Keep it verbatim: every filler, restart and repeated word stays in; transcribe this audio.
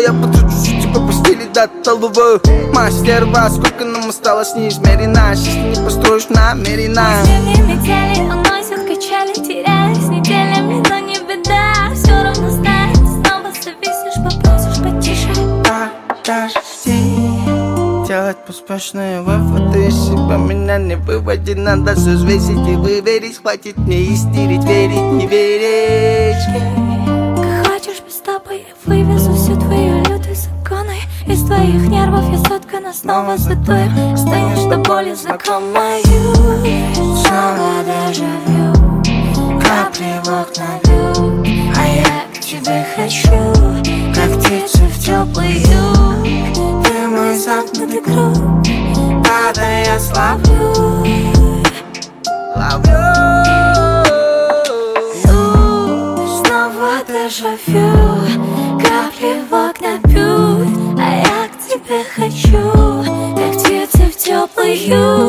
я потрачу тебя по постели до толбы. Мастер, во сколько нам осталось неизмерено. Счастье не построишь намеренно. Мысли не метели, уносят качели, теряясь неделями, но не беда. Все равно знаю, ты снова зависишь, попросишь потише. Подожди, делать поспешные выводы из себя меня не выводи. Надо все взвесить и выверить. Хватит мне истерить, верить, не верить. Как хочешь без тобой, я вывезу всю твою лютую законы. Из твоих нервов я соткана снова затою. Станешь до боли знакомою. Снова дежавю, капли в окна бьют, а я к тебе хочу, как птица в теплый юг. Ты мой замкнутый круг, падая я славлю. Снова дежавю, капли в окна бьют, а я к тебе хочу, как птица в теплый юг.